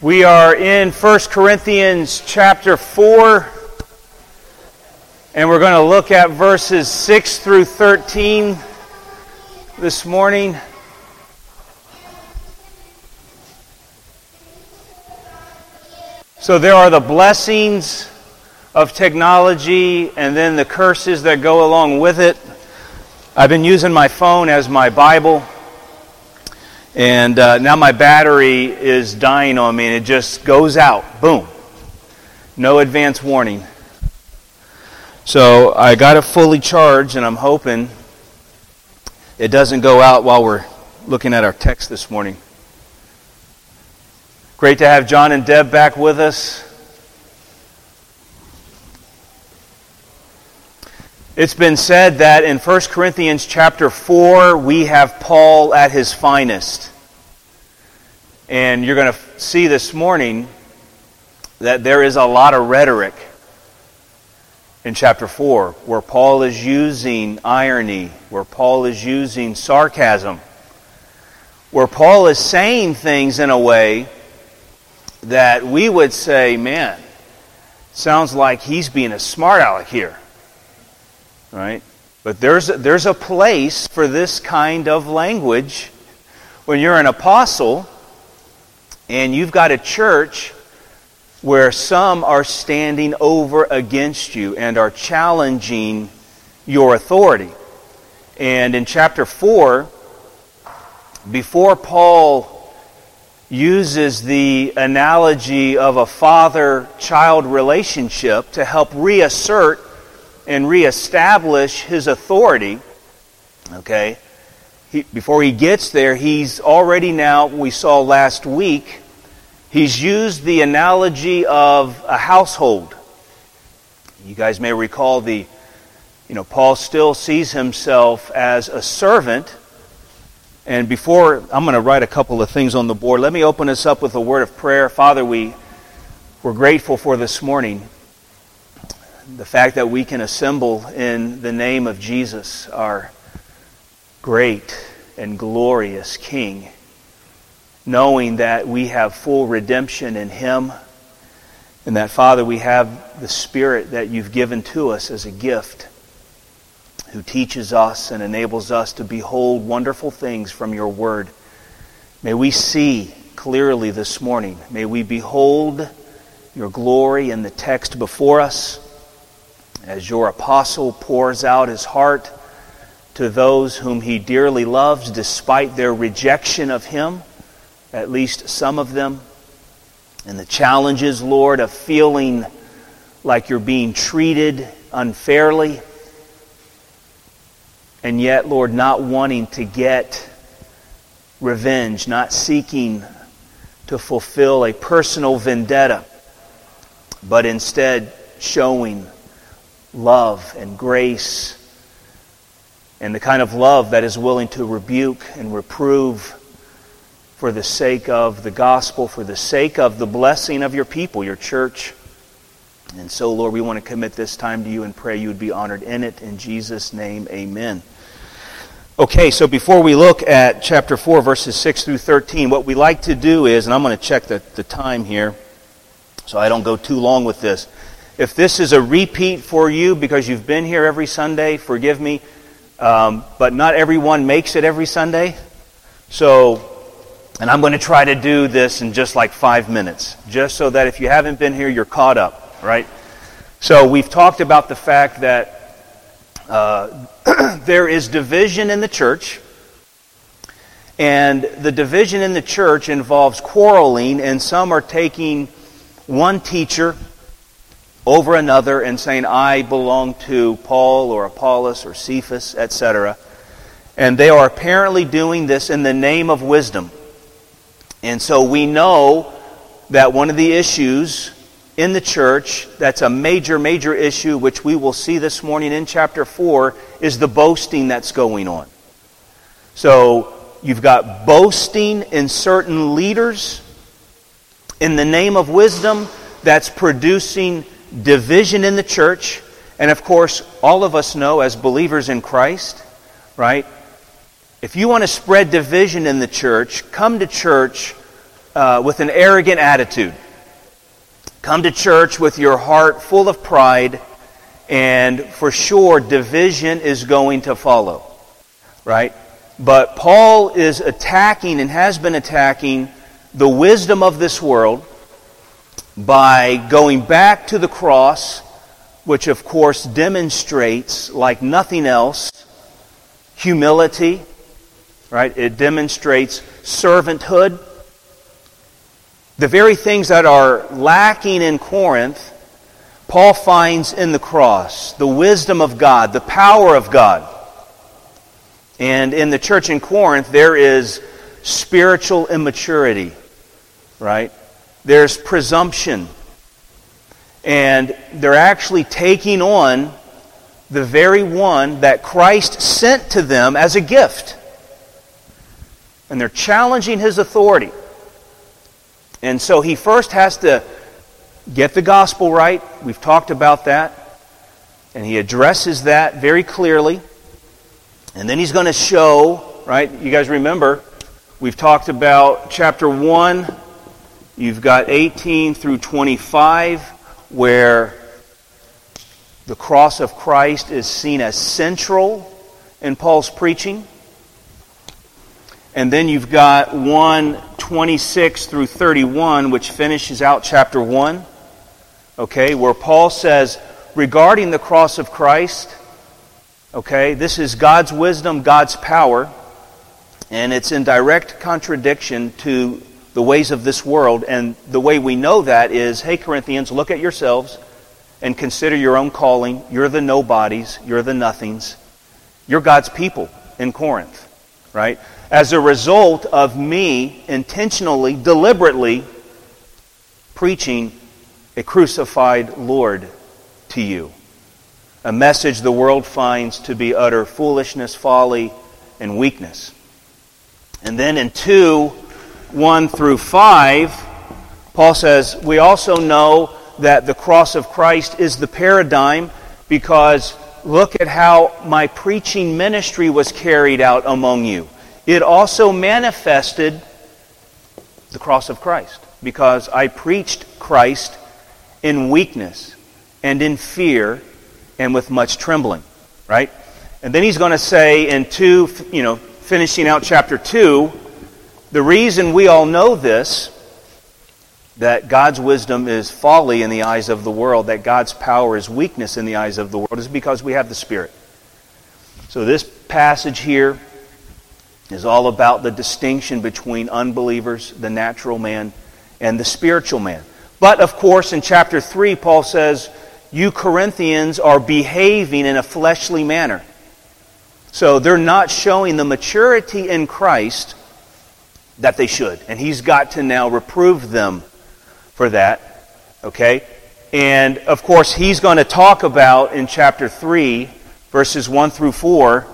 We are in 1 Corinthians chapter 4, and we're going to look at verses 6 through 13 this morning. So there are the blessings of technology and then the curses that go along with it. I've been using my phone as my Bible. And now my battery is dying on me, and it just goes out. Boom. No advance warning. So I got it fully charged, and I'm hoping it doesn't go out while we're looking at our text this morning. Great to have John and Deb back with us. It's been said that in 1 Corinthians chapter 4, we have Paul at his finest. And you're going to see this morning that there is a lot of rhetoric in chapter 4, where Paul is using irony, where Paul is using sarcasm, where Paul is saying things in a way that we would say, man, sounds like he's being a smart aleck here. Right? But there's a place for this kind of language when you're an apostle and you've got a church where some are standing over against you and are challenging your authority. And in chapter 4, before Paul uses the analogy of a father-child relationship to help reassert and reestablish his authority, okay, before he gets there, he's already now, we saw last week, he's used the analogy of a household. You guys may recall Paul still sees himself as a servant. And before, I'm going to write a couple of things on the board. Let me open us up with a word of prayer. Father, we're grateful for this morning. The fact that we can assemble in the name of Jesus, our great and glorious King, knowing that we have full redemption in Him, and that, Father, we have the Spirit that You've given to us as a gift, who teaches us and enables us to behold wonderful things from Your Word. May we see clearly this morning. May we behold Your glory in the text before us, as Your apostle pours out his heart to those whom he dearly loves, despite their rejection of Him, at least some of them. And the challenges, Lord, of feeling like you're being treated unfairly, and yet, Lord, not wanting to get revenge, not seeking to fulfill a personal vendetta, but instead showing love and grace, and the kind of love that is willing to rebuke and reprove for the sake of the gospel, for the sake of the blessing of Your people, Your church. And so, Lord, we want to commit this time to You and pray You would be honored in it. In Jesus' name, amen. Okay, so before we look at chapter 4, verses 6 through 13, what we like to do is, and I'm going to check the time here so I don't go too long with this. If this is a repeat for you because you've been here every Sunday, forgive me, but not everyone makes it every Sunday. And I'm going to try to do this in just like 5 minutes, just so that if you haven't been here, you're caught up, right? So we've talked about the fact that there is division in the church, and the division in the church involves quarreling, and some are taking one teacher over another and saying, I belong to Paul or Apollos or Cephas, etc. And they are apparently doing this in the name of wisdom. And so we know that one of the issues in the church that's a major, major issue, which we will see this morning in chapter 4, is the boasting that's going on. So you've got boasting in certain leaders in the name of wisdom that's producing division in the church. And of course, all of us know as believers in Christ, right? If you want to spread division in the church, come to church with an arrogant attitude. Come to church with your heart full of pride, and for sure division is going to follow, right? But Paul is attacking and has been attacking the wisdom of this world by going back to the cross, which of course demonstrates, like nothing else, humility, right? It demonstrates servanthood. The very things that are lacking in Corinth, Paul finds in the cross. The wisdom of God, the power of God. And in the church in Corinth, there is spiritual immaturity, right? There's presumption. And they're actually taking on the very one that Christ sent to them as a gift. And they're challenging his authority. And so he first has to get the gospel right. We've talked about that. And he addresses that very clearly. And then he's going to show, right? You guys remember, we've talked about chapter 1. You've got 18 through 25, where the cross of Christ is seen as central in Paul's preaching. And then you've got 1:26 through 31, which finishes out chapter 1. Okay, where Paul says, regarding the cross of Christ, okay, this is God's wisdom, God's power, and it's in direct contradiction to the ways of this world. And the way we know that is, hey Corinthians, look at yourselves and consider your own calling. You're the nobodies, you're the nothings. You're God's people in Corinth, right? As a result of me intentionally, deliberately preaching a crucified Lord to you. A message the world finds to be utter foolishness, folly, and weakness. And then in 2:1 through 5, Paul says, we also know that the cross of Christ is the paradigm, because look at how my preaching ministry was carried out among you. It also manifested the cross of Christ, because I preached Christ in weakness and in fear and with much trembling, right? And then he's going to say in finishing out chapter 2, the reason we all know this, that God's wisdom is folly in the eyes of the world, that God's power is weakness in the eyes of the world, is because we have the Spirit. So this passage here is all about the distinction between unbelievers, the natural man, and the spiritual man. But, of course, in chapter 3, Paul says, you Corinthians are behaving in a fleshly manner. So they're not showing the maturity in Christ that they should. And he's got to now reprove them for that. Okay? And, of course, he's going to talk about in chapter 3, verses 1 through 4,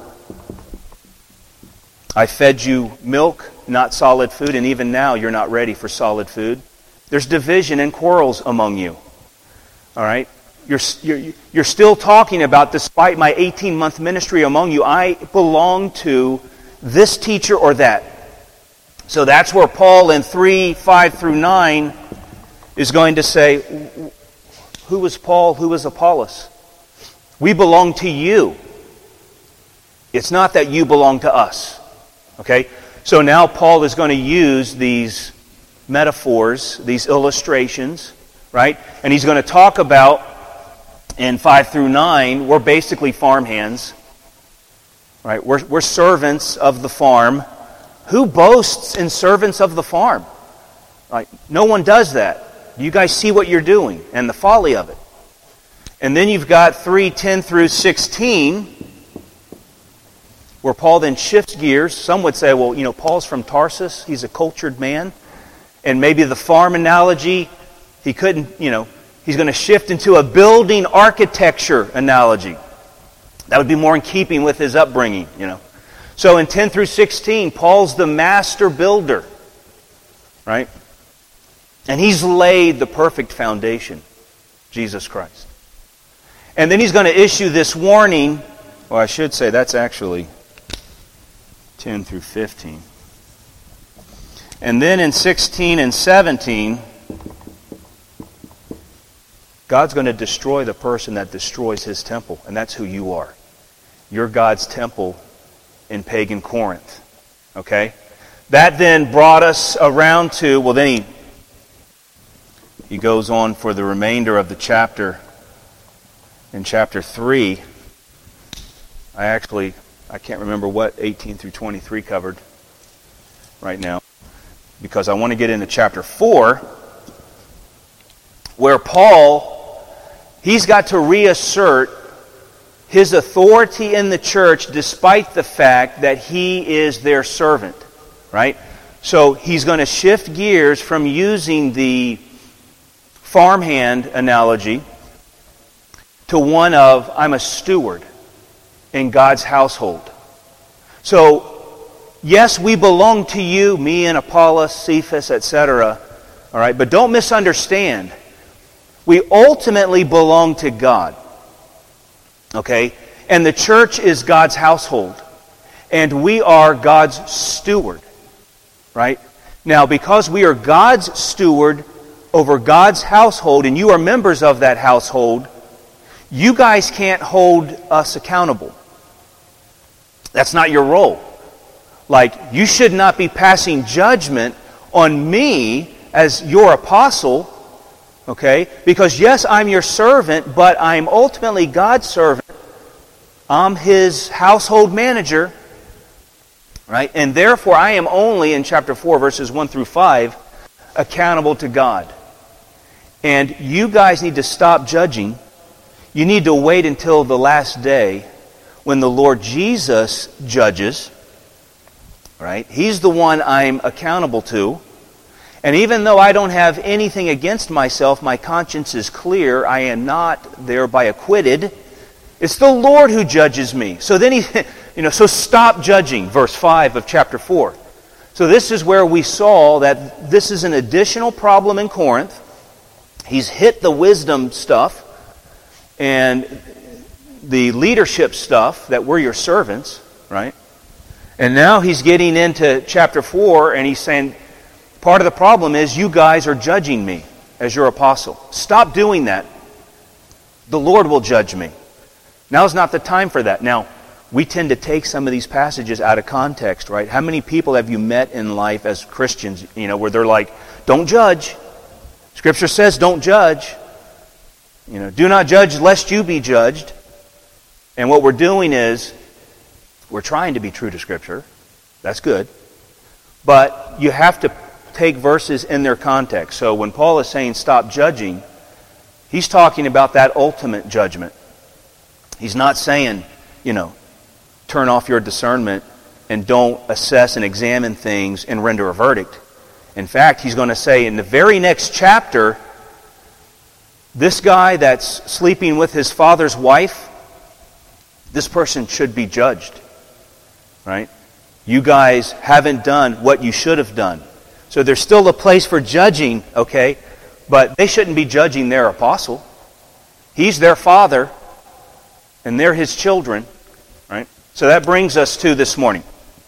I fed you milk, not solid food, and even now you're not ready for solid food. There's division and quarrels among you. All right? You're still talking about, despite my 18-month ministry among you, I belong to this teacher or that. So that's where Paul in 3:5 through 9 is going to say, who was Paul, who was Apollos? We belong to you. It's not that you belong to us. Okay? So now Paul is going to use these metaphors, these illustrations, right? And he's going to talk about, in 5 through 9, we're basically farmhands, right? We're servants of the farm. Who boasts in servants of the farm? Like, no one does that. You guys see what you're doing and the folly of it. And then you've got 3:10 through 16, where Paul then shifts gears. Some would say, well, Paul's from Tarsus. He's a cultured man. And maybe the farm analogy, he couldn't, he's going to shift into a building architecture analogy. That would be more in keeping with his upbringing, So in 10 through 16, Paul's the master builder, right? And he's laid the perfect foundation, Jesus Christ. And then he's going to issue this warning. Well, I should say that's actually 10 through 15. And then in 16 and 17, God's going to destroy the person that destroys His temple, and that's who you are. You're God's temple in pagan Corinth. Okay? That then brought us around to, well, then he goes on for the remainder of the chapter. In chapter 3, I can't remember what 18 through 23 covered right now, because I want to get into chapter 4, where Paul, he's got to reassert his authority in the church despite the fact that he is their servant, right? So he's going to shift gears from using the farmhand analogy to one of, I'm a steward in God's household. So, yes, we belong to you, me and Apollos, Cephas, etc. All right, but don't misunderstand. We ultimately belong to God. Okay? And the church is God's household. And we are God's steward. Right? Now, because we are God's steward over God's household, and you are members of that household, you guys can't hold us accountable. That's not your role. Like, you should not be passing judgment on me as your apostle, okay? Because yes, I'm your servant, but I'm ultimately God's servant. I'm His household manager, right? And therefore, I am only, in chapter 4, verses 1 through 5, accountable to God. And you guys need to stop judging. You need to wait until the last day when the Lord Jesus judges, right? He's the one I'm accountable to. And even though I don't have anything against myself, my conscience is clear, I am not thereby acquitted. It's the Lord who judges me. So then so stop judging, verse 5 of chapter 4. So this is where we saw that this is an additional problem in Corinth. He's hit the wisdom stuff and the leadership stuff, that we're your servants, right? And now he's getting into chapter 4 and he's saying, part of the problem is you guys are judging me as your apostle. Stop doing that. The Lord will judge me. Now's not the time for that. Now, we tend to take some of these passages out of context, right? How many people have you met in life as Christians, where they're like, don't judge. Scripture says don't judge. Do not judge lest you be judged. And what we're doing is we're trying to be true to Scripture. That's good. But you have to take verses in their context. So when Paul is saying stop judging, he's talking about that ultimate judgment. He's not saying, turn off your discernment and don't assess and examine things and render a verdict. In fact, he's going to say in the very next chapter, this guy that's sleeping with his father's wife, this person should be judged. Right? You guys haven't done what you should have done. So there's still a place for judging, okay? But they shouldn't be judging their apostle. He's their father, and they're his children. Right? So that brings us to this morning.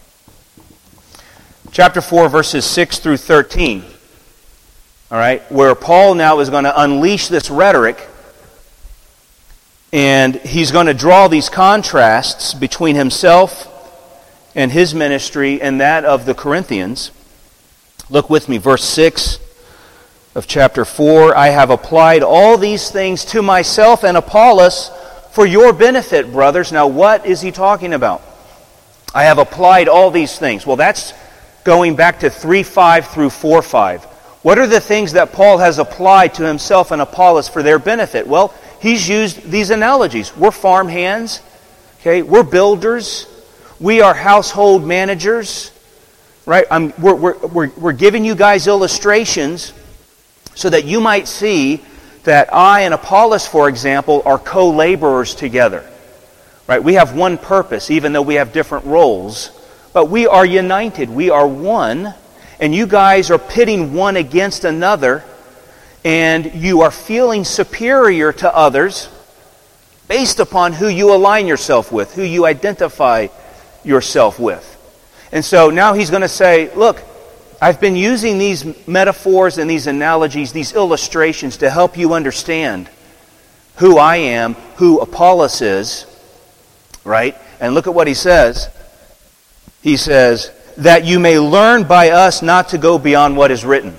Chapter 4, verses 6 through 13. All right, where Paul now is going to unleash this rhetoric, and he's going to draw these contrasts between himself and his ministry and that of the Corinthians. Look with me, verse 6 of chapter 4. I have applied all these things to myself and Apollos for your benefit, brothers. Now, what is he talking about? I have applied all these things. Well, that's going back to 3:5 through 4:5. What are the things that Paul has applied to himself and Apollos for their benefit? Well, he's used these analogies. We're farmhands. Okay, we're builders. We are household managers. Right? We're giving you guys illustrations so that you might see that I and Apollos, for example, are co-laborers together. Right? We have one purpose, even though we have different roles. But we are united. We are one. And you guys are pitting one against another. And you are feeling superior to others based upon who you align yourself with, who you identify yourself with. And so now he's going to say, look, I've been using these metaphors and these analogies, these illustrations to help you understand who I am, who Apollos is, right? And look at what he says. He says, that you may learn by us not to go beyond what is written.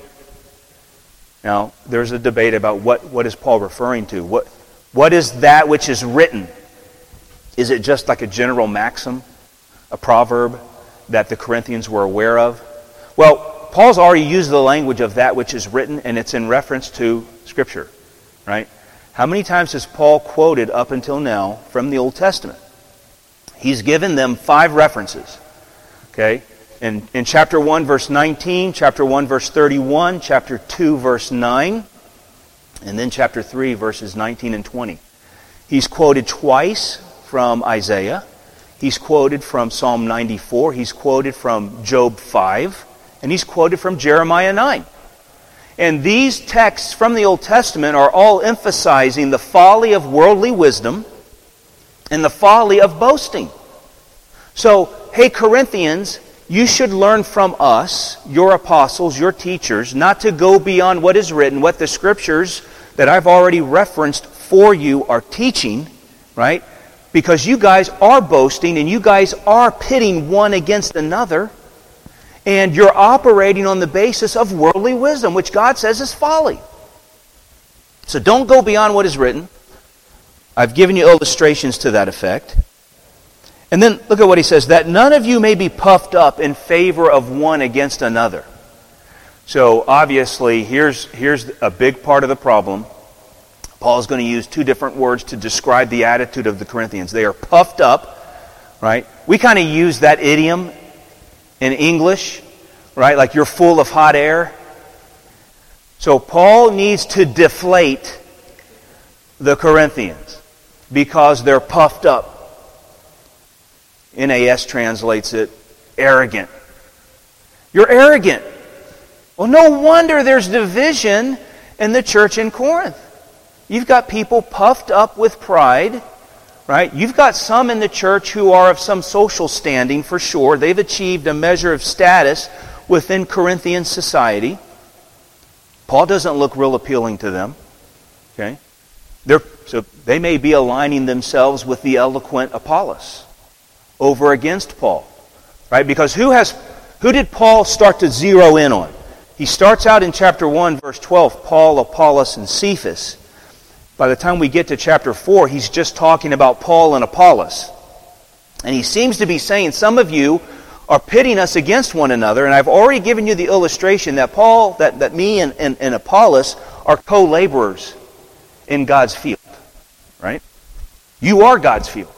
Now, there's a debate about what is Paul referring to. What is that which is written? Is it just like a general maxim, a proverb that the Corinthians were aware of? Well, Paul's already used the language of that which is written, and it's in reference to Scripture, right? How many times has Paul quoted up until now from the Old Testament? He's given them 5 references, okay? In chapter 1, verse 19, chapter 1, verse 31, chapter 2, verse 9, and then chapter 3, verses 19 and 20. He's quoted twice from Isaiah. He's quoted from Psalm 94. He's quoted from Job 5. And he's quoted from Jeremiah 9. And these texts from the Old Testament are all emphasizing the folly of worldly wisdom and the folly of boasting. So, hey Corinthians, you should learn from us, your apostles, your teachers, not to go beyond what is written, what the Scriptures that I've already referenced for you are teaching, right? Because you guys are boasting and you guys are pitting one against another, and you're operating on the basis of worldly wisdom, which God says is folly. So don't go beyond what is written. I've given you illustrations to that effect. And then look at what he says, that none of you may be puffed up in favor of one against another. So obviously, here's a big part of the problem. Paul's going to use 2 different words to describe the attitude of the Corinthians. They are puffed up, right? We kind of use that idiom in English, right? Like you're full of hot air. So Paul needs to deflate the Corinthians because they're puffed up. NAS translates it arrogant. You're arrogant. Well, no wonder there's division in the church in Corinth. You've got people puffed up with pride, right? You've got some in the church who are of some social standing for sure. They've achieved a measure of status within Corinthian society. Paul doesn't look real appealing to them. Okay? So they may be aligning themselves with the eloquent Apollos over against Paul. Right? Because who did Paul start to zero in on? He starts out in chapter 1, verse 12, Paul, Apollos, and Cephas. By the time we get to chapter 4, he's just talking about Paul and Apollos. And he seems to be saying, some of you are pitting us against one another, and I've already given you the illustration that Paul, that me and Apollos are co-laborers in God's field. Right? You are God's field.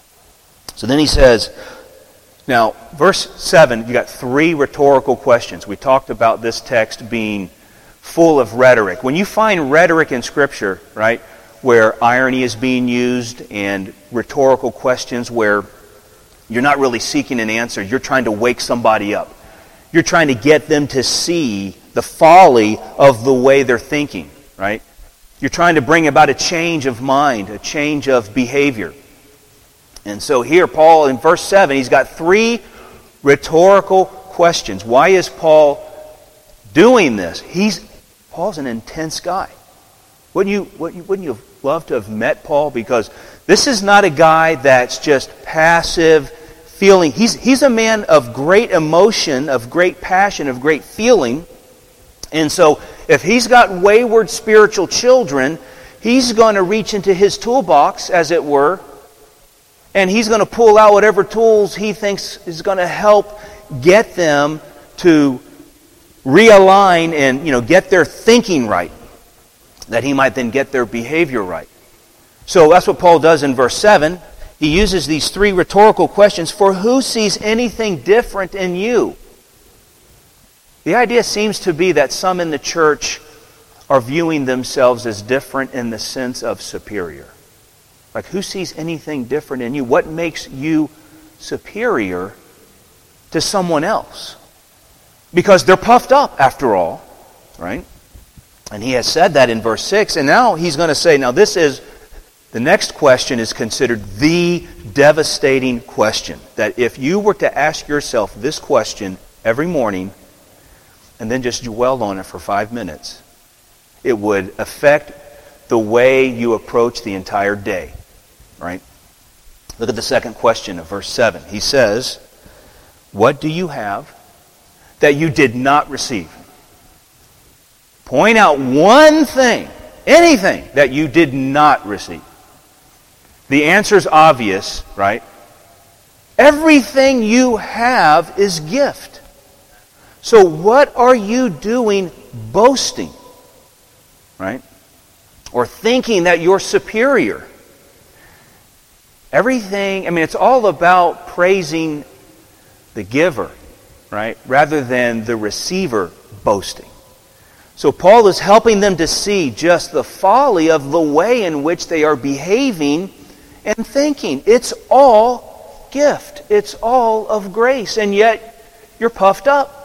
So then he says, now, verse 7, you got 3 rhetorical questions. We talked about this text being full of rhetoric. When you find rhetoric in Scripture, right, where irony is being used and rhetorical questions where you're not really seeking an answer, you're trying to wake somebody up. You're trying to get them to see the folly of the way they're thinking, right? You're trying to bring about a change of mind, a change of behavior. And so here, Paul, in verse 7, he's got 3 rhetorical questions. Why is Paul doing this? Paul's an intense guy. Wouldn't you have loved to have met Paul? Because this is not a guy that's just passive feeling. He's a man of great emotion, of great passion, of great feeling. And so if he's got wayward spiritual children, he's going to reach into his toolbox, as it were, and he's going to pull out whatever tools he thinks is going to help get them to realign and get their thinking right, that he might then get their behavior right. So that's what Paul does in verse 7. He uses these 3 rhetorical questions. For who sees anything different in you? The idea seems to be that some in the church are viewing themselves as different in the sense of superior. Like, who sees anything different in you? What makes you superior to someone else? Because they're puffed up, after all, right? And he has said that in verse 6, and now he's going to say, the next question is considered the devastating question. That if you were to ask yourself this question every morning, and then just dwell on it for 5 minutes, it would affect the way you approach the entire day, right? Look at the second question of verse 7. He says, what do you have that you did not receive? Point out one thing, anything that you did not receive. The answer is obvious, right? Everything you have is gift. So what are you doing boasting, right? Or thinking that you're superior? Everything, it's all about praising the giver, right? Rather than the receiver boasting. So Paul is helping them to see just the folly of the way in which they are behaving and thinking. It's all gift. It's all of grace. And yet, you're puffed up.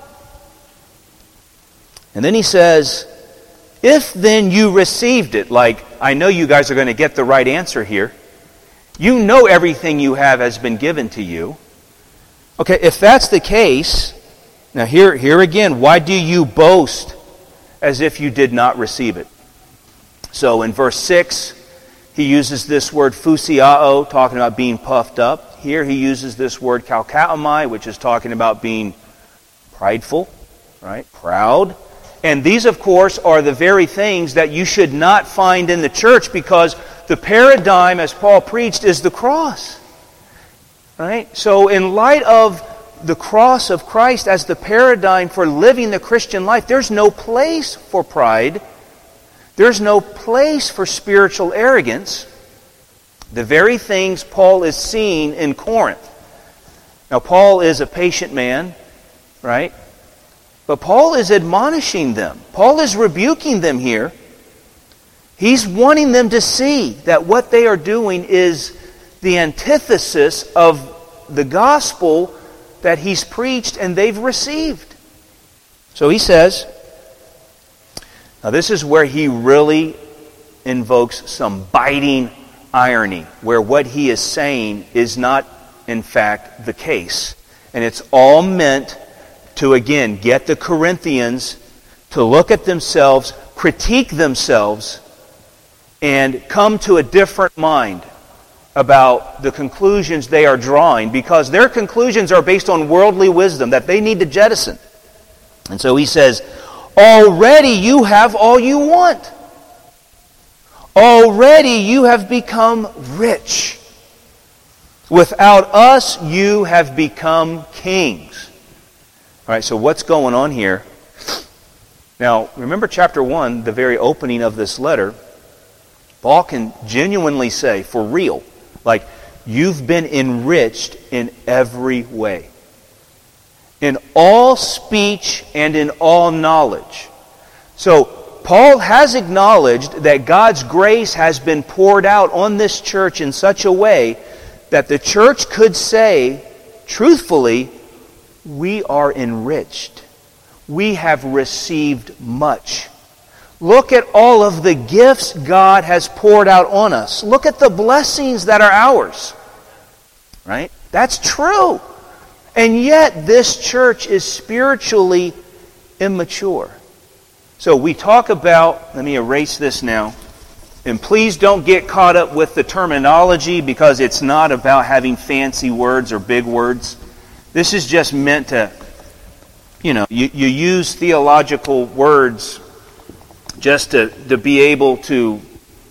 And then he says, if then you received it, like, I know you guys are going to get the right answer here. You know everything you have has been given to you. Okay, if that's the case, now here again, why do you boast as if you did not receive it? So in verse 6, he uses this word phusiao, talking about being puffed up. Here he uses this word kalkaomai, which is talking about being prideful, right? Proud. And these, of course, are the very things that you should not find in the church, because the paradigm, as Paul preached, is the cross. Right? So in light of the cross of Christ as the paradigm for living the Christian life, there's no place for pride. There's no place for spiritual arrogance. The very things Paul is seeing in Corinth. Now, Paul is a patient man, right? But Paul is admonishing them. Paul is rebuking them here. He's wanting them to see that what they are doing is the antithesis of the gospel that he's preached and they've received. So he says, now this is where he really invokes some biting irony, where what he is saying is not, in fact, the case. And it's all meant to, again, get the Corinthians to look at themselves, critique themselves, and come to a different mind about the conclusions they are drawing, because their conclusions are based on worldly wisdom that they need to jettison. And so he says, already you have all you want. Already you have become rich. Without us, you have become kings. All right, so what's going on here? Now, remember chapter 1, the very opening of this letter. Paul can genuinely say, for real, like, you've been enriched in every way. In all speech and in all knowledge. So, Paul has acknowledged that God's grace has been poured out on this church in such a way that the church could say, truthfully, we are enriched. We have received much. Look at all of the gifts God has poured out on us. Look at the blessings that are ours. Right? That's true. And yet this church is spiritually immature. So we talk about, let me erase this now. And please don't get caught up with the terminology, because it's not about having fancy words or big words. This is just meant to, you use theological words just to be able to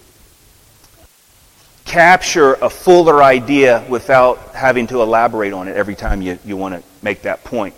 capture a fuller idea without having to elaborate on it every time you want to make that point.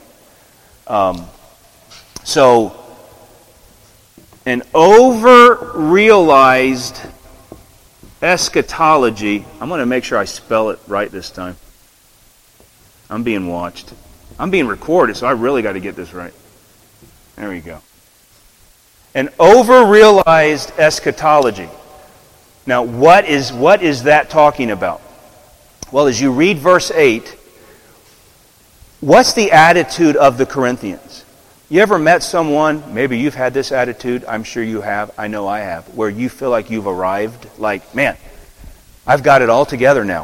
So, an over-realized eschatology. I'm going to make sure I spell it right this time. I'm being watched. I'm being recorded, so I really got to get this right. There we go. An over-realized eschatology. Now, what is that talking about? Well, as you read verse 8, what's the attitude of the Corinthians? You ever met someone, maybe you've had this attitude, I'm sure you have, I know I have, where you feel like you've arrived, like, man, I've got it all together now.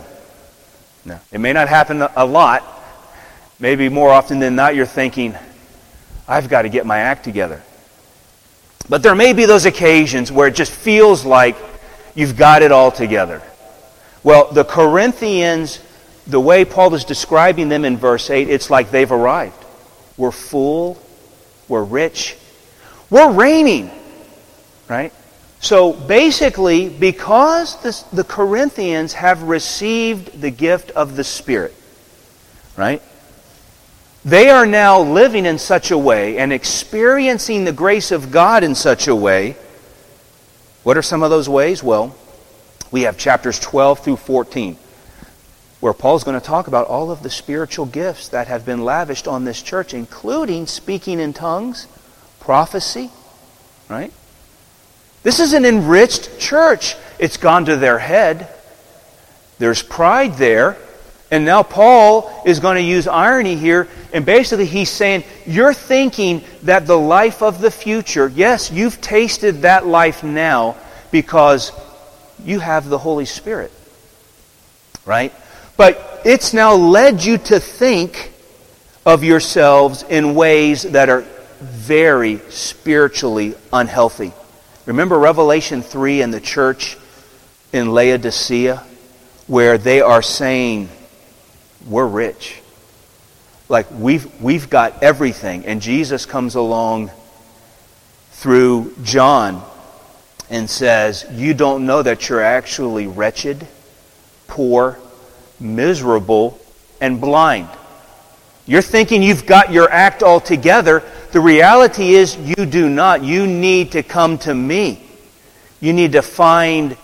No, it may not happen a lot. Maybe more often than not you're thinking, I've got to get my act together. But there may be those occasions where it just feels like you've got it all together. Well, the Corinthians, the way Paul is describing them in verse 8, it's like they've arrived. We're full, we're rich, we're reigning, right? So basically, because the Corinthians have received the gift of the Spirit, right? They are now living in such a way and experiencing the grace of God in such a way. What are some of those ways? Well, we have chapters 12 through 14, where Paul's going to talk about all of the spiritual gifts that have been lavished on this church, including speaking in tongues, prophecy, right? This is an enriched church. It's gone to their head. There's pride there. And now Paul is going to use irony here, and basically he's saying, you're thinking that the life of the future, yes, you've tasted that life now because you have the Holy Spirit, right? But it's now led you to think of yourselves in ways that are very spiritually unhealthy. Remember Revelation 3 and the church in Laodicea, where they are saying, we're rich. Like we've got everything. And Jesus comes along through John and says, you don't know that you're actually wretched, poor, miserable, and blind. You're thinking you've got your act all together. The reality is you do not. You need to come to me. You need to find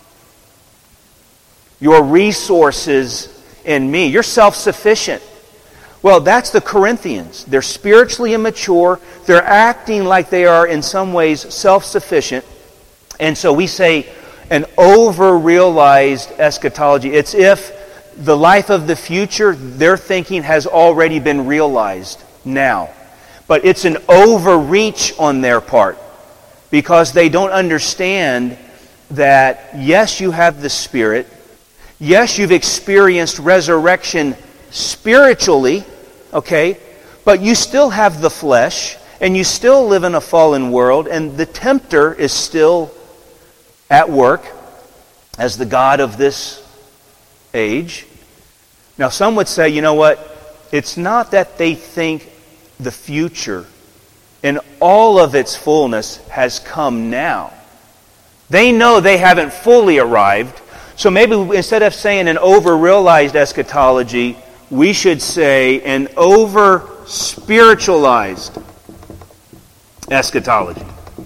your resources in me. You're self-sufficient. Well, that's the Corinthians. They're spiritually immature. They're acting like they are in some ways self-sufficient. And so we say an over-realized eschatology. It's if the life of the future, their thinking has already been realized now. But it's an overreach on their part because they don't understand that, yes, you have the Spirit. Yes, you've experienced resurrection spiritually, okay? But you still have the flesh, and you still live in a fallen world, and the tempter is still at work as the god of this age. Now, some would say, you know what? It's not that they think the future in all of its fullness has come now. They know they haven't fully arrived. So maybe instead of saying an over-realized eschatology, we should say an over-spiritualized eschatology.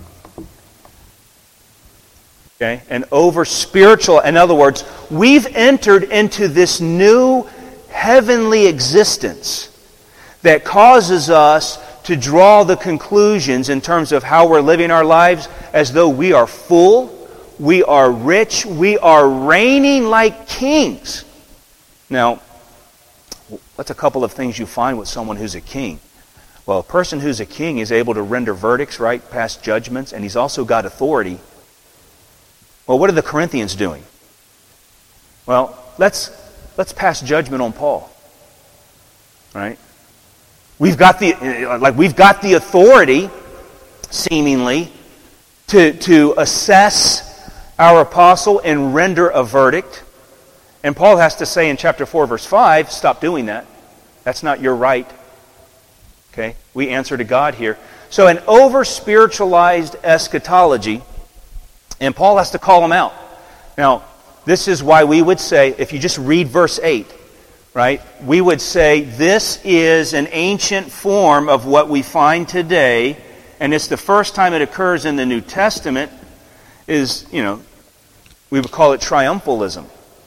Okay? An over-spiritual, in other words, we've entered into this new heavenly existence that causes us to draw the conclusions in terms of how we're living our lives as though we are full, we are rich, we are reigning like kings. Now, that's a couple of things you find with someone who's a king. Well, a person who's a king is able to render verdicts, right, pass judgments, and he's also got authority. Well, what are the Corinthians doing? Well, let's pass judgment on Paul. Right? We've got the authority, seemingly, to assess our apostle and render a verdict. And Paul has to say in chapter 4, verse 5, stop doing that. That's not your right. Okay? We answer to God here. So an over-spiritualized eschatology, and Paul has to call them out. Now, this is why we would say, if you just read verse 8, right, we would say this is an ancient form of what we find today, and it's the first time it occurs in the New Testament, is, we would call it triumphalism,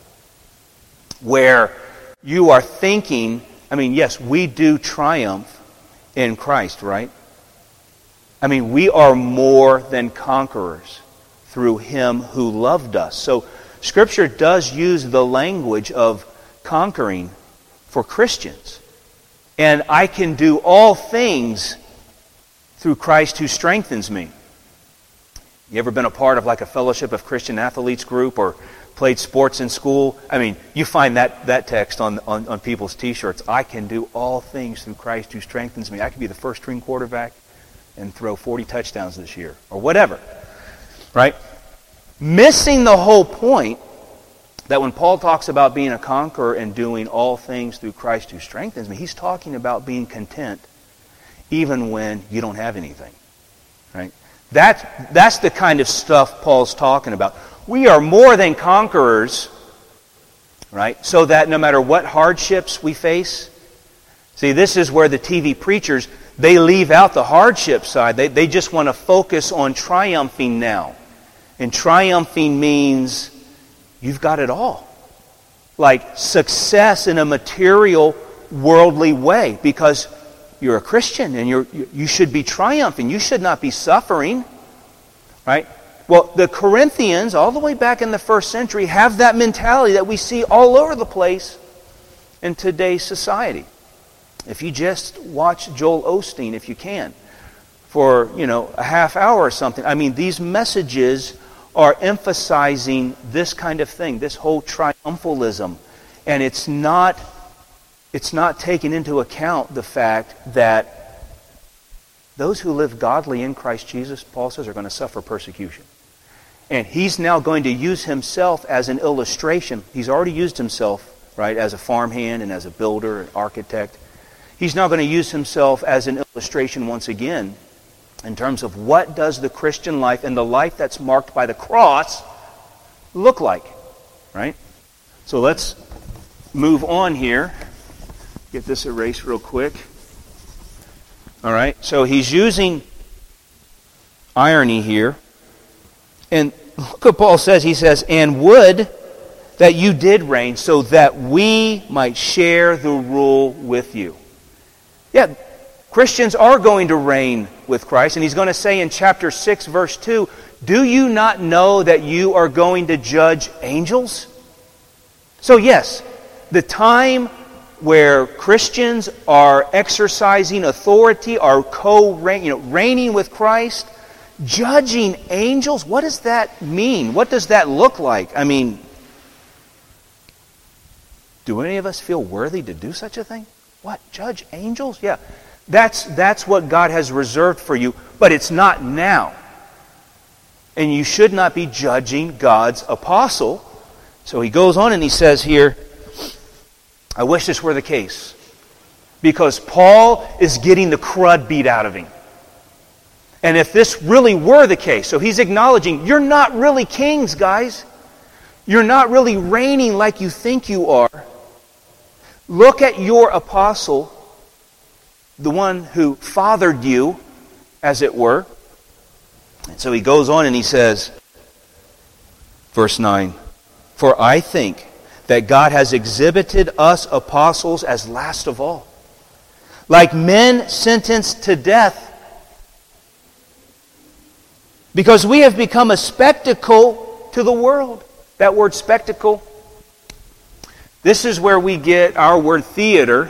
where you are thinking, yes, we do triumph in Christ, right? We are more than conquerors through Him who loved us. So Scripture does use the language of conquering for Christians. And I can do all things through Christ who strengthens me. You ever been a part of like a fellowship of Christian athletes group or played sports in school. I mean, you find that text on people's T-shirts. I can do all things through Christ who strengthens me. I could be the first string quarterback and throw 40 touchdowns this year, or whatever, right? Missing the whole point that when Paul talks about being a conqueror and doing all things through Christ who strengthens me, he's talking about being content even when you don't have anything, right? That's the kind of stuff Paul's talking about. We are more than conquerors, right? So that no matter what hardships we face, see, this is where the TV preachers, they leave out the hardship side. They just want to focus on triumphing now. And triumphing means you've got it all. Like success in a material, worldly way. Because you're a Christian and you should be triumphing. You should not be suffering. Right? Well, the Corinthians, all the way back in the first century, have that mentality that we see all over the place in today's society. If you just watch Joel Osteen, if you can, for, a half hour or something. I mean, these messages are emphasizing this kind of thing, this whole triumphalism. And it's not taking into account the fact that those who live godly in Christ Jesus, Paul says, are going to suffer persecution. And he's now going to use himself as an illustration. He's already used himself, right, as a farmhand and as a builder, an architect. He's now going to use himself as an illustration once again in terms of what does the Christian life and the life that's marked by the cross look like, right? So let's move on here. Get this erased real quick. All right, so he's using irony here. And look what Paul says. He says, and would that you did reign so that we might share the rule with you. Yeah, Christians are going to reign with Christ. And he's going to say in chapter 6, verse 2, do you not know that you are going to judge angels? So yes, the time where Christians are exercising authority, are reigning with Christ, judging angels, what does that mean? What does that look like? I mean, do any of us feel worthy to do such a thing? What? Judge angels? Yeah. That's what God has reserved for you, but it's not now. And you should not be judging God's apostle. So he goes on and he says here, I wish this were the case. Because Paul is getting the crud beat out of him. And if this really were the case, so he's acknowledging, you're not really kings, guys. You're not really reigning like you think you are. Look at your apostle, the one who fathered you, as it were. And so he goes on and he says, verse 9, for I think that God has exhibited us apostles as last of all, like men sentenced to death, because we have become a spectacle to the world. That word spectacle, this is where we get our word theater.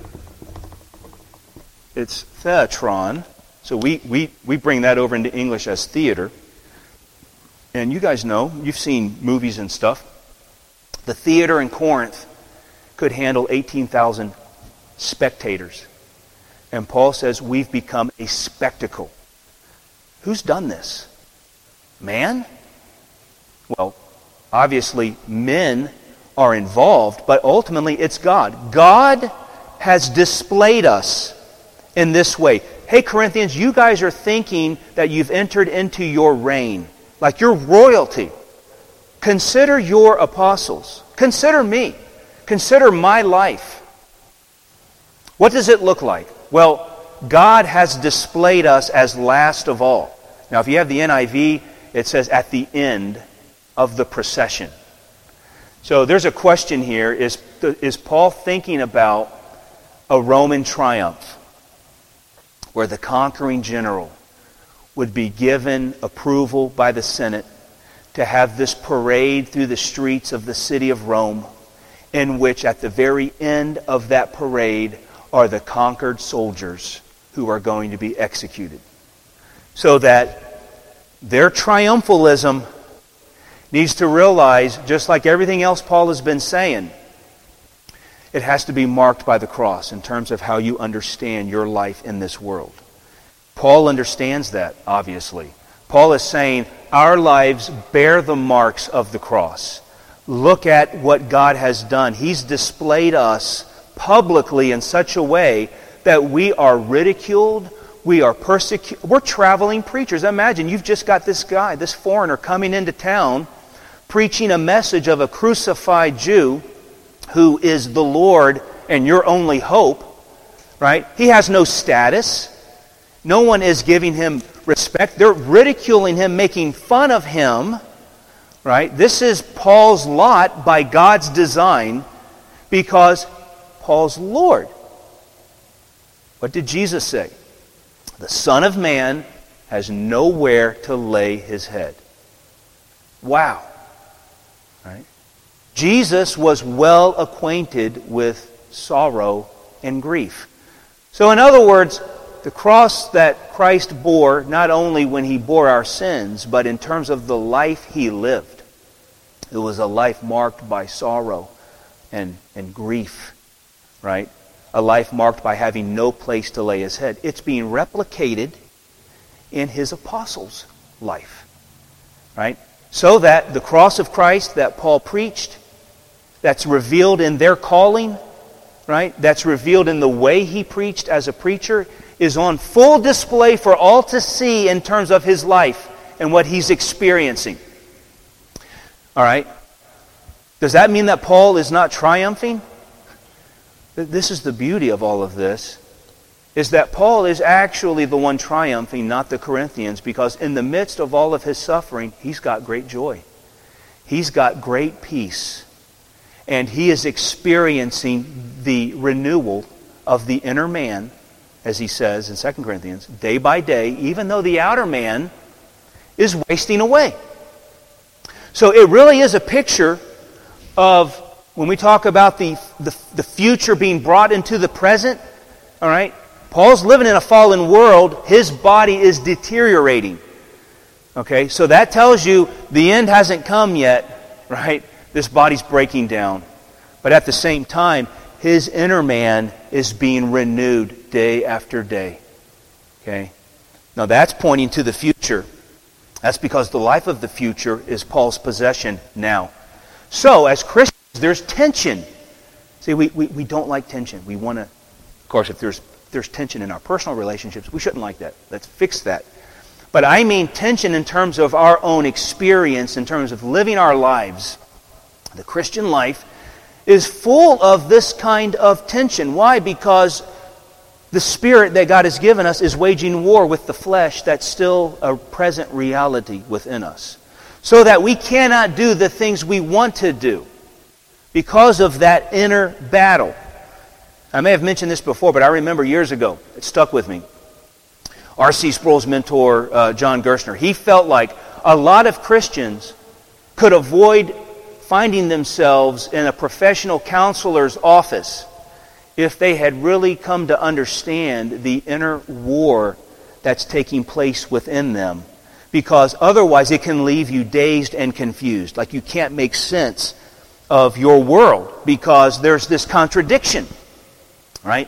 It's theatron. So we bring that over into English as theater. And you guys know, you've seen movies and stuff. The theater in Corinth could handle 18,000 spectators. And Paul says we've become a spectacle. Who's done this? Man? Well, obviously men are involved, but ultimately it's God. God has displayed us in this way. Hey, Corinthians, you guys are thinking that you've entered into your reign, like you're royalty. Consider your apostles. Consider me. Consider my life. What does it look like? Well, God has displayed us as last of all. Now, if you have the NIV, it says at the end of the procession. So there's a question here. Is Paul thinking about a Roman triumph where the conquering general would be given approval by the Senate to have this parade through the streets of the city of Rome, in which at the very end of that parade are the conquered soldiers who are going to be executed? So that their triumphalism needs to realize, just like everything else Paul has been saying, it has to be marked by the cross in terms of how you understand your life in this world. Paul understands that, obviously. Paul is saying our lives bear the marks of the cross. Look at what God has done. He's displayed us publicly in such a way that we are ridiculed, we are persecuted. We're traveling preachers. Imagine you've just got this guy, this foreigner coming into town, preaching a message of a crucified Jew who is the Lord and your only hope, right? He has no status. No one is giving him respect. They're ridiculing him, making fun of him, right? This is Paul's lot by God's design because Paul's Lord. What did Jesus say? The Son of Man has nowhere to lay his head. Wow. Right? Jesus was well acquainted with sorrow and grief. So in other words, the cross that Christ bore, not only when he bore our sins, but in terms of the life he lived, it was a life marked by sorrow and grief, right? A life marked by having no place to lay his head. It's being replicated in his apostles' life, right? So that the cross of Christ that Paul preached, that's revealed in their calling, right? That's revealed in the way he preached as a preacher, is on full display for all to see in terms of his life and what he's experiencing. All right? Does that mean that Paul is not triumphing? This is the beauty of all of this, is that Paul is actually the one triumphing, not the Corinthians, because in the midst of all of his suffering, he's got great joy. He's got great peace. And he is experiencing the renewal of the inner man, as he says in 2 Corinthians, day by day, even though the outer man is wasting away. So it really is a picture of, when we talk about the future being brought into the present, all right, Paul's living in a fallen world. His body is deteriorating. Okay, so that tells you the end hasn't come yet, right? This body's breaking down. But at the same time, his inner man is being renewed day after day. Okay? Now that's pointing to the future. That's because the life of the future is Paul's possession now. So, as Christians, there's tension. See, we don't like tension. We want to, of course, if there's tension in our personal relationships, we shouldn't like that. Let's fix that. But I mean tension in terms of our own experience, in terms of living our lives. The Christian life is full of this kind of tension. Why? Because the spirit that God has given us is waging war with the flesh that's still a present reality within us. So that we cannot do the things we want to do because of that inner battle. I may have mentioned this before, but I remember years ago, it stuck with me. R.C. Sproul's mentor, John Gerstner, he felt like a lot of Christians could avoid finding themselves in a professional counselor's office if they had really come to understand the inner war that's taking place within them. Because otherwise it can leave you dazed and confused. Like you can't make sense of your world because there's this contradiction. Right?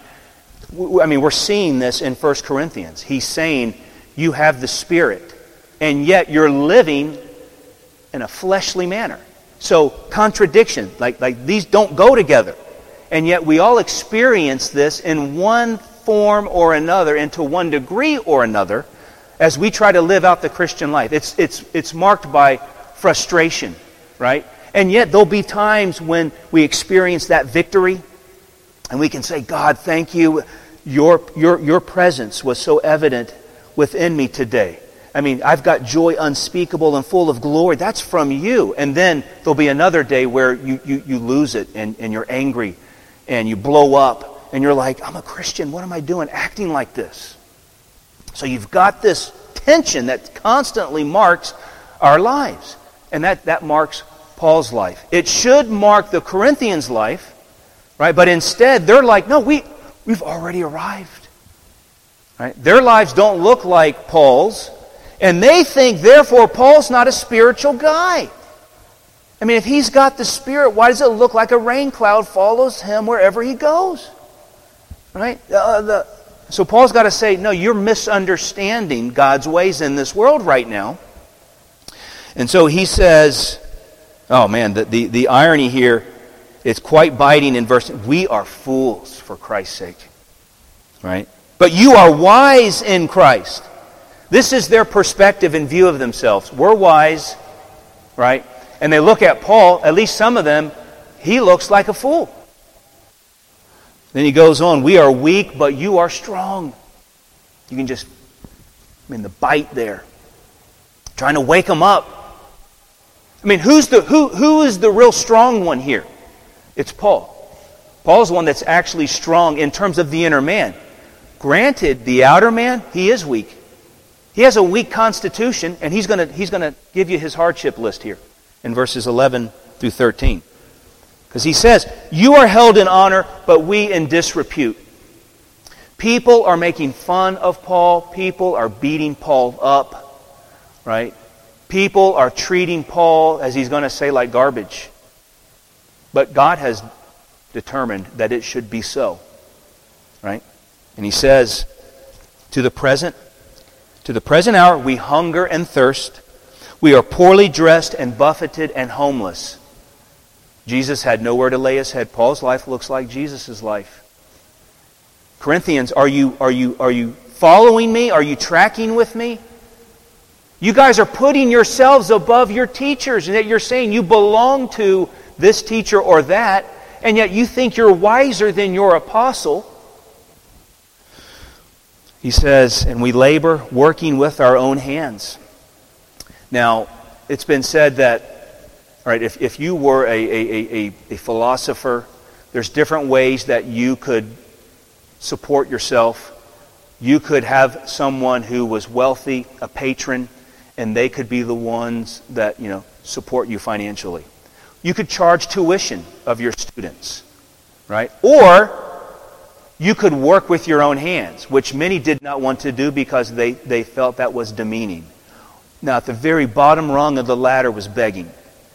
I mean, we're seeing this in 1 Corinthians. He's saying you have the Spirit, and yet you're living in a fleshly manner. So contradiction, like these don't go together. And yet we all experience this in one form or another, and to one degree or another, as we try to live out the Christian life. It's marked by frustration, right? And yet there'll be times when we experience that victory, and we can say, God, thank you. Your presence was so evident within me today. I mean, I've got joy unspeakable and full of glory. That's from you. And then there'll be another day where you lose it and you're angry and you blow up and you're like, I'm a Christian. What am I doing acting like this? So you've got this tension that constantly marks our lives. And that marks Paul's life. It should mark the Corinthians' life, right? But instead, they're like, no, we've already arrived. Right? Their lives don't look like Paul's. And they think, therefore, Paul's not a spiritual guy. I mean, if he's got the Spirit, why does it look like a rain cloud follows him wherever he goes? Right? So Paul's got to say, no, you're misunderstanding God's ways in this world right now. And so he says, oh man, the irony here, it's quite biting in verse, we are fools for Christ's sake. Right? But you are wise in Christ. This is their perspective and view of themselves. We're wise, right? And they look at Paul, at least some of them, he looks like a fool. Then he goes on, we are weak, but you are strong. You can just, the bite there. Trying to wake them up. I mean, who is the real strong one here? It's Paul. Paul's the one that's actually strong in terms of the inner man. Granted, the outer man, he is weak. He has a weak constitution, and he's going to give you his hardship list here in verses 11 through 13. Because he says, you are held in honor, but we in disrepute. People are making fun of Paul. People are beating Paul up. Right? People are treating Paul, as he's going to say, like garbage. But God has determined that it should be so. Right? And he says, to the present hour we hunger and thirst. We are poorly dressed and buffeted and homeless. Jesus had nowhere to lay his head. Paul's life looks like Jesus' life. Corinthians, are you following me? Are you tracking with me? You guys are putting yourselves above your teachers, and yet you're saying you belong to this teacher or that, and yet you think you're wiser than your apostle. He says, and we labor working with our own hands. Now, it's been said that, all right, if you were a philosopher, there's different ways that you could support yourself. You could have someone who was wealthy, a patron, and they could be the ones that, support you financially. You could charge tuition of your students, right? Or you could work with your own hands, which many did not want to do because they felt that was demeaning. Now, at the very bottom rung of the ladder was begging.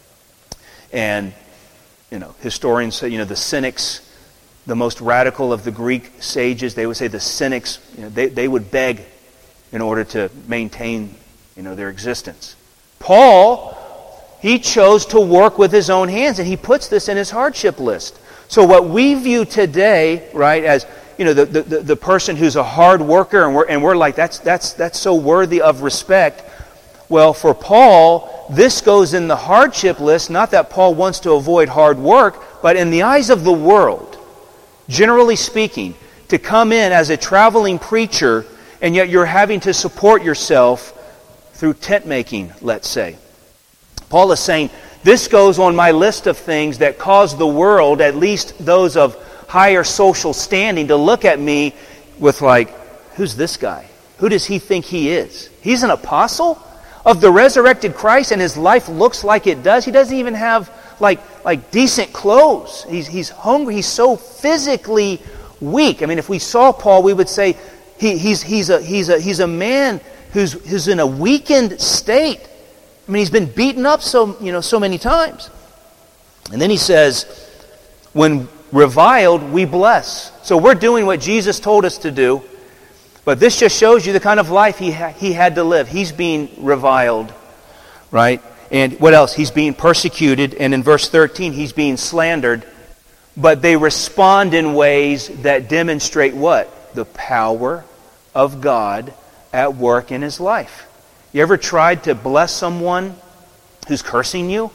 And, historians say, the Cynics, the most radical of the Greek sages, they would say the Cynics, they would beg in order to maintain, their existence. Paul, he chose to work with his own hands, and he puts this in his hardship list. So what we view today, right, as the person who's a hard worker, and we're like that's so worthy of respect. Well, for Paul, this goes in the hardship list. Not that Paul wants to avoid hard work, but in the eyes of the world, generally speaking, to come in as a traveling preacher, and yet you're having to support yourself through tent making, let's say. Paul is saying, this goes on my list of things that cause the world, at least those of higher social standing, to look at me with like, who's this guy? Who does he think he is? He's an apostle of the resurrected Christ, and his life looks like it does. He doesn't even have like decent clothes. He's hungry. He's so physically weak. I mean, if we saw Paul, we would say he's a man who's in a weakened state. I mean, he's been beaten up so many times. And then he says, when reviled, we bless. So we're doing what Jesus told us to do. But this just shows you the kind of life he had to live. He's being reviled, right? And what else? He's being persecuted. And in verse 13, he's being slandered. But they respond in ways that demonstrate what? The power of God at work in his life. You ever tried to bless someone who's cursing you?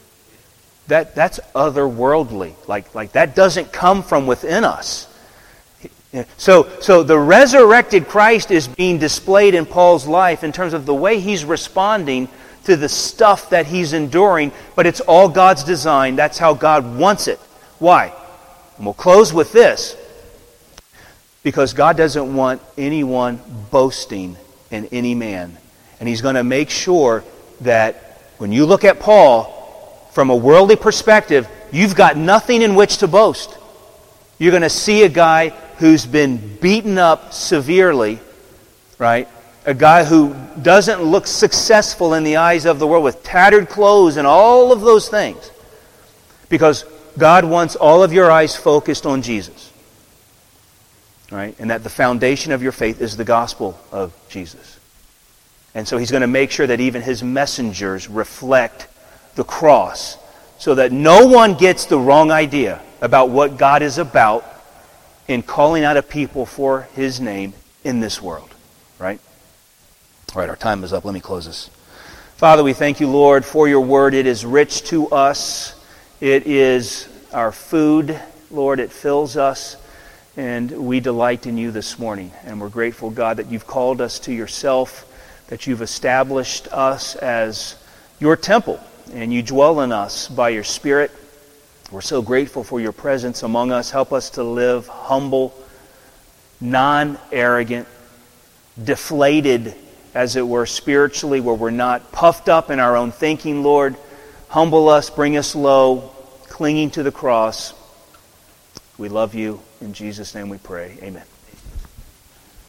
That's otherworldly. Like that doesn't come from within us. So the resurrected Christ is being displayed in Paul's life in terms of the way he's responding to the stuff that he's enduring, but it's all God's design. That's how God wants it. Why? And we'll close with this. Because God doesn't want anyone boasting in any man. And he's going to make sure that when you look at Paul, from a worldly perspective, you've got nothing in which to boast. You're going to see a guy who's been beaten up severely, right? A guy who doesn't look successful in the eyes of the world, with tattered clothes and all of those things. Because God wants all of your eyes focused on Jesus. Right? And that the foundation of your faith is the gospel of Jesus. And so He's going to make sure that even His messengers reflect the cross, so that no one gets the wrong idea about what God is about in calling out a people for His name in this world. Right? All right, our time is up. Let me close this. Father, we thank you, Lord, for your word. It is rich to us. It is our food, Lord. It fills us, and we delight in you this morning. And we're grateful, God, that you've called us to yourself, that you've established us as your temple, and you dwell in us by your Spirit. We're so grateful for your presence among us. Help us to live humble, non-arrogant, deflated, as it were, spiritually, where we're not puffed up in our own thinking, Lord. Humble us, bring us low, clinging to the cross. We love you. In Jesus' name we pray. Amen.